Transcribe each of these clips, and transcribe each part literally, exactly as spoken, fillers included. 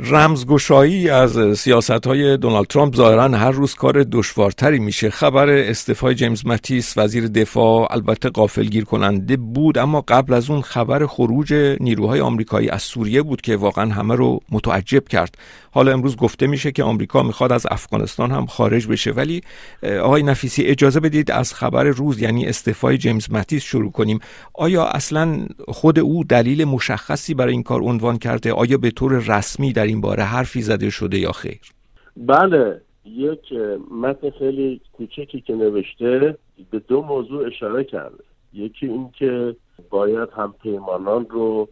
رمزگشایی از سیاست‌های دونالد ترامپ ظاهراً هر روز کار دشوارتری میشه. خبر استعفای جیمز ماتیس وزیر دفاع البته غافلگیر کننده بود، اما قبل از اون خبر خروج نیروهای آمریکایی از سوریه بود که واقعاً همه رو متعجب کرد. حالا امروز گفته میشه که آمریکا میخواد از افغانستان هم خارج بشه. ولی آقای نفیسی اجازه بدید از خبر روز یعنی استعفای جیمز ماتیس شروع کنیم. آیا اصلاً خود او دلیل مشخصی برای این کار عنوان کرده؟ آیا به طور رسمی در این باره حرفی زده شده یا خیر؟ بله، یک متن خیلی کوچکی که نوشته به دو موضوع اشاره کرده. یکی این که باید هم پیمانان رو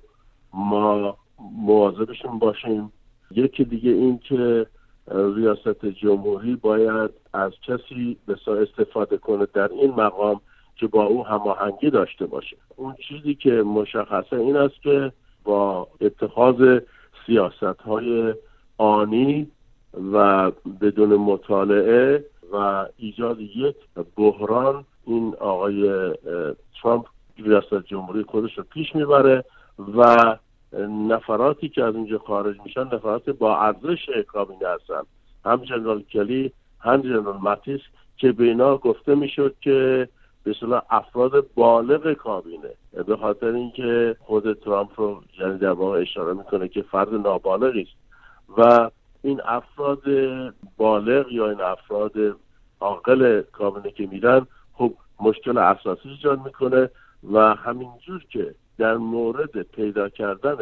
ما مواظبشون باشیم، یکی دیگه این که ریاست جمهوری باید از کسی بسیار استفاده کنه در این مقام که با او هماهنگی داشته باشه. اون چیزی که مشخصه این است که با اتخاذ سیاست‌های آنی و بدون مطالعه و ایجاد یک بحران این آقای ترامپ ریاست جمهوری خودش رو پیش میبره و نفراتی که از اینجا خارج میشن نفرات با ارزش کابینه هستن، هم جنرال کلی هم جنرال ماتیس، که به اینا گفته میشد که به اصطلاح افراد بالغ کابینه، به خاطر اینکه خود ترامپ رو یعنی در واقع اشاره میکنه که فرد نابالغی است و این افراد بالغ یا این افراد عاقل کابینه که میرن خب مشکل اساسی ایجاد میکنه و همینجور که در مورد پیدا کردن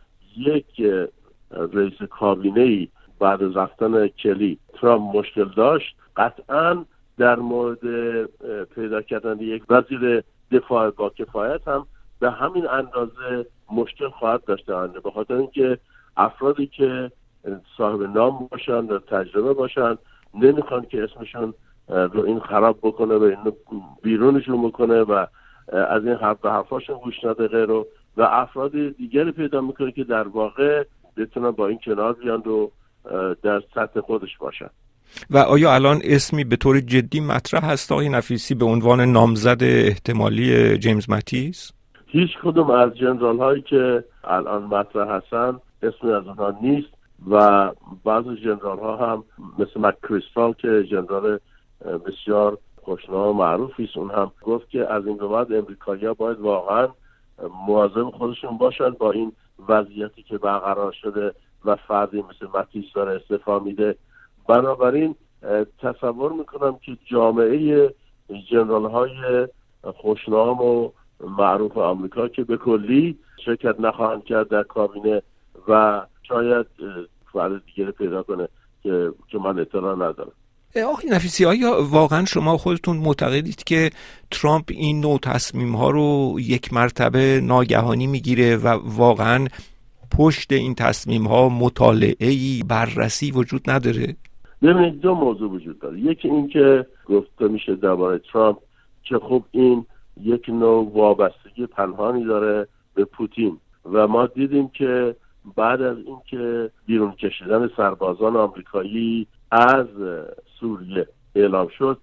یک رئیس کابینه‌ای بعد از رفتن کلی ترامپ مشکل داشت، قطعاً در مورد پیدا کردن یک وزیر دفاع با کفایت هم به همین اندازه مشکل خواهد داشت آینده، به خاطر اینکه افرادی که صاحب نام باشن و تجربه باشن نمیخوان که اسمشون رو این خراب بکنه و این بیرونشون بکنه و از این حرف به حرفاشون گوش نده غیره، و افراد دیگری پیدا میکنه که در واقع بتونن با این کنار بیان و در سطح خودش باشن. و آیا الان اسمی به طور جدی مطرح هست آقای نفیسی به عنوان نامزد احتمالی جیمز ماتیس؟ هیچ کدوم از جنرال هایی که الان مطرح هستن اسمی از اونها نیست و بعضی جنرال ها هم مثل مک کریستال که جنرال بسیار خوشنام و معروفی است، اون هم گفت که از این به بعد امریکایی‌ها باید واقعا مواظب خودشون باشن با این وضعیتی که برقرار شده و فردی مثل ماتیس داره استعفا میده. بنابراین تصور میکنم که جامعه جنرال های خوشنام و معروف آمریکا که به کلی شرکت نخواهند کرد در کابینه و شاید فرد دیگه پیدا کنه که که من اطلاع ندارم. آقای نفیسی، آیا واقعا شما خودتون معتقدید که ترامپ این نوع تصمیم ها رو یک مرتبه ناگهانی میگیره و واقعا پشت این تصمیم ها مطالعه‌ای بررسی وجود نداره؟ ببینید دو موضوع وجود داره. یکی این که گفته میشه درباره ترامپ که خب این یک نوع وابستگی پنهانی داره به پوتین و ما دیدیم که بعد از اینکه بیرون کشیدن سربازان آمریکایی از سوریه اعلام شد،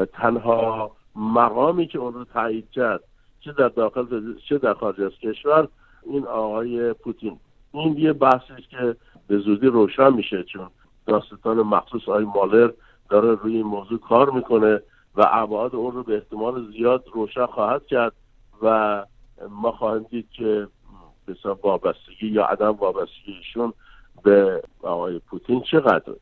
تنها مقامی که اون رو تایید کرد چه در داخل چه در خارج از کشور این آقای پوتین. این یه بحثی است که به زودی روشن میشه، چون داستان مخصوص آقای مالر داره روی این موضوع کار میکنه و ابعاد اون رو به احتمال زیاد روشن خواهد کرد و ما خواهیم دید که بسیار وابستگی یا عدم وابستگیشون به آقای پوتین چقدر.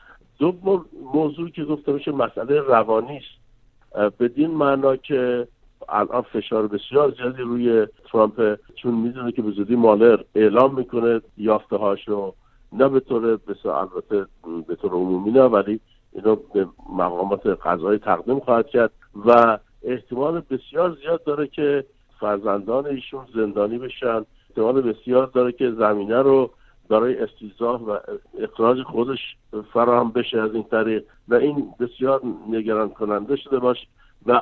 دوم موضوعی که گفته میشه مسئله روانی است، بدین معنا که الان فشار بسیار زیادی روی ترامپ، چون میدونه که به زودی مالر اعلام میکنه یافته هاشو، نه به طور بسیار البته به طور عمومی نه، ولی اینو به مقامات قضایی تقدیم خواهد کرد و احتمال بسیار زیاد داره که فرزندان ایشون زندانی بشن، احتمال بسیار داره که زمینه رو برای استیضاح و اخراج خودش فراهم بشه از این طریق و این بسیار نگران کننده شده باشه و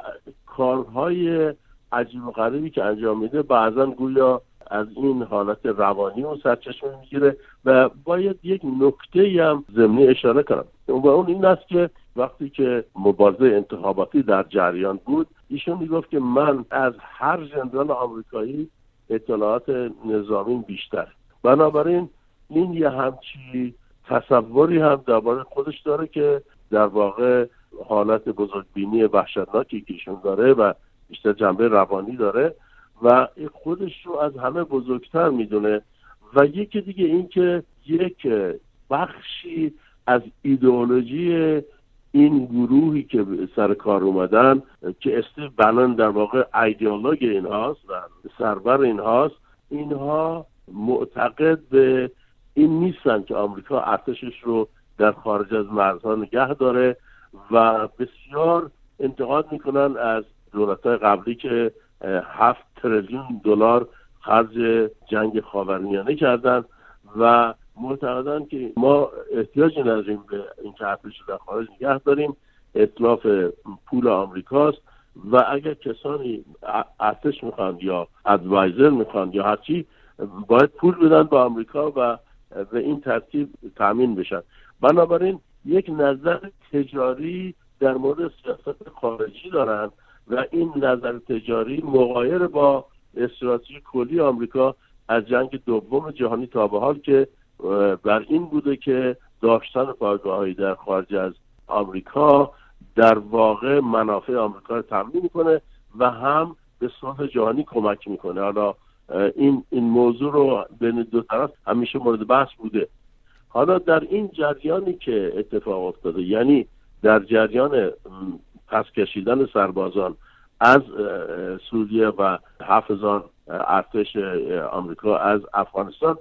کارهای عجیب و غریبی که انجام میده بعضا گویا از این حالت روانی و سرچشمه میگیره. و باید یک نکته‌ای هم ضمنی اشاره کنم و اون این است که وقتی که مبارزه انتخاباتی در جریان بود ایشون میگفت که من از هر ژنرال آمریکایی اطلاعات نظامی بیشتر، بنابراین این یه همچی تصوری هم درباره خودش داره که در واقع حالت بزرگبینی وحشتناکی که ایشون داره و بیشتر جنبه روانی داره و خودش رو از همه بزرگتر میدونه. و یکی دیگه این که یک بخشی از ایدئولوژی این گروهی که سر کار اومدن که استیو بنن در واقع ایدئولوژ اینهاست و سرور اینهاست، اینها معتقد به این نیستن که آمریکا ارتشش رو در خارج از مرزها نگه داره و بسیار انتقاد میکنن از دولت‌های قبلی که هفت تریلیون دلار خرج جنگ خاورمیانه کردن و معتقدن که ما احتیاجی نداریم به اینکه ارتش رو در خارج نگه داریم، اتلاف پول آمریکاست و اگر کسانی ارتش میخوان یا ادوایزر میخوان یا هرچی باید پول بدن به آمریکا و به این ترتیب تامین بشن. بنابراین یک نظر تجاری در مورد سیاست خارجی دارن و این نظر تجاری مغایر با استراتژی کلی آمریکا از جنگ دوم جهانی تا به حال که بر این بوده که داشتن پایگاه‌هایی در خارج از آمریکا در واقع منافع آمریکا رو تامین میکنه و هم به صلح جهانی کمک میکنه. حالا این این موضوع رو بین دو طرف همیشه مورد بحث بوده. حالا در این جریانی که اتفاق افتاده، یعنی در جریان پس کشیدن سربازان از سوریه و حافظان ارتش آمریکا از افغانستان،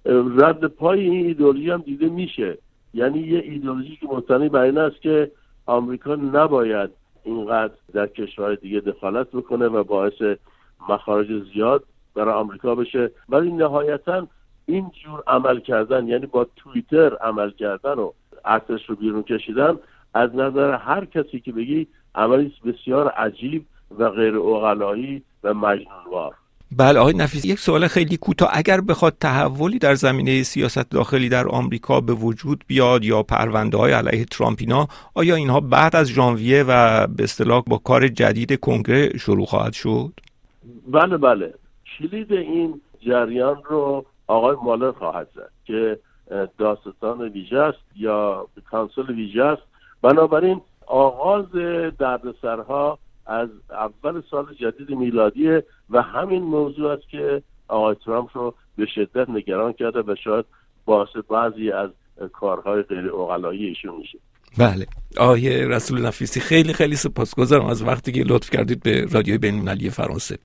رد پای این ایدئولوژی هم دیده میشه. یعنی یه ایدئولوژی که مبتنی بر این است که آمریکا نباید اینقدر در کشورهای دیگه دخالت بکنه و باعث مخارج زیاد برای آمریکا بشه، ولی نهایتاً این جور عمل کردن، یعنی با توییتر عمل کردن و ارتش رو بیرون کشیدن، از نظر هر کسی که بگی عملی بسیار عجیب و غیر عقلایی و مجنونوار. بله آقای نفیسی، یک سوال خیلی کوتاه، اگر بخواد تحولی در زمینه سیاست داخلی در آمریکا به وجود بیاد یا پرونده‌های علیه ترامپ اینا، آیا اینها بعد از ژانویه و به اصطلاح با کار جدید کنگره شروع خواهد شد؟ بله بله، کلید این جریان رو آقای مالر خواهد زد که داستان ویژه است یا کانسل ویژه است. بنابراین آغاز دردسرها از اول سال جدید میلادیه و همین موضوع است که آقای ترامپ رو به شدت نگران کرده و شاید باعث بعضی از کارهای غیر عقلایی ایشون میشه. بله آقای رسول نفیسی، خیلی خیلی سپاسگزارم از وقتی که لطف کردید به رادیوی بین‌المللی فرانسه.